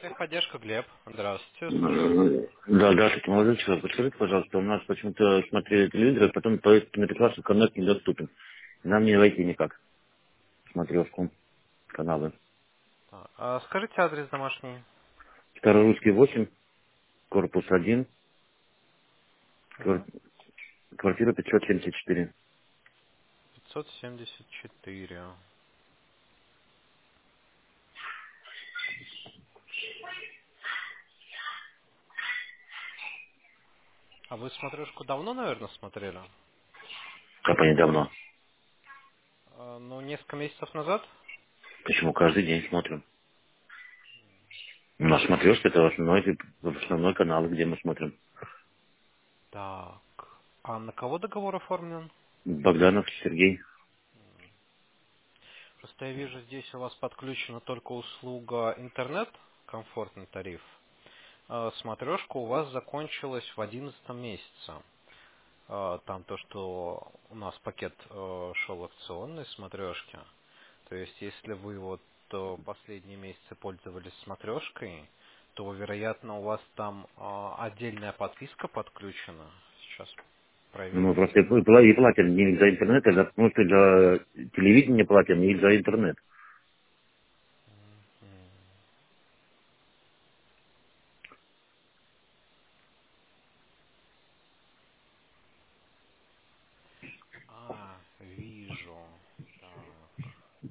Техподдержка, Глеб. Здравствуйте, слушаю вас. Да, здравствуйте, молодой человек. Подскажите, пожалуйста, у нас почему-то смотрели телевизор, а потом написал, что канал недоступен. Нам не войти никак. Смотрешку каналы. Так, а скажите адрес домашний. Старорусский 8, корпус 1, Угу. квартира 574. 574. А вы смотрешку давно, наверное, смотрели? Как недавно. Ну, несколько месяцев назад? Почему каждый день смотрим? У нас смотрешка это основной канал, где мы смотрим. Так. А на кого договор оформлен? Богданов Сергей. Просто я вижу, здесь у вас подключена только услуга интернет, комфортный тариф. Смотрешка у вас закончилась в 11 месяце. Там то, что у нас пакет шел акционный смотрешки. То есть, если вы вот последние месяцы пользовались смотрешкой, то, вероятно, у вас там отдельная подписка подключена. Сейчас Мы проверю. просто и платим не за интернет, а потому что за телевидение платим и за интернет. М. Вижу. Так.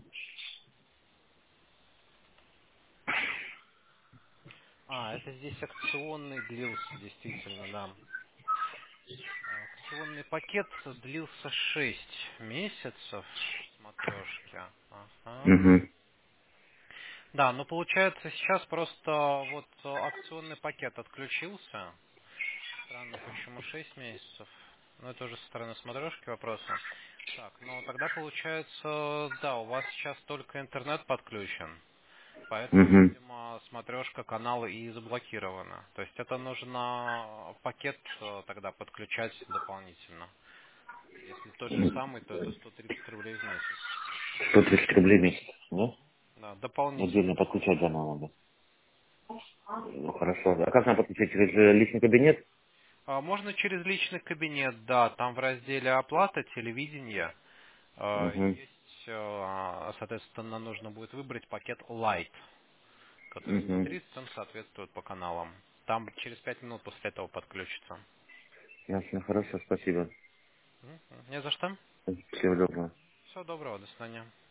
Это здесь акционный длился, действительно, да. Акционный пакет длился 6 месяцев смотрешки. Ага. Угу. Да, но получается сейчас просто вот акционный пакет отключился. Странно, почему 6 месяцев? Ну, это уже со стороны смотрешки вопроса. Так, ну тогда получается, да, у вас сейчас только интернет подключен. Поэтому, Угу. видимо, смотрешка канала и заблокирована. То есть это нужно пакет тогда подключать дополнительно. Если тот же самый, то это 130 рублей в месяц. 130 рублей в месяц, да? Да, дополнительно. Отдельно подключать заново надо. Ну, хорошо. А как нам подключить? Через личный кабинет? Можно через личный кабинет, да, там в разделе оплата, телевидение Угу. есть, соответственно, нужно будет выбрать пакет Lite, который Угу. 130, он соответствует по каналам. Там через 5 минут после этого подключится. Ясно, хорошо, спасибо. Не за что. Всего доброго. Всего доброго, до свидания.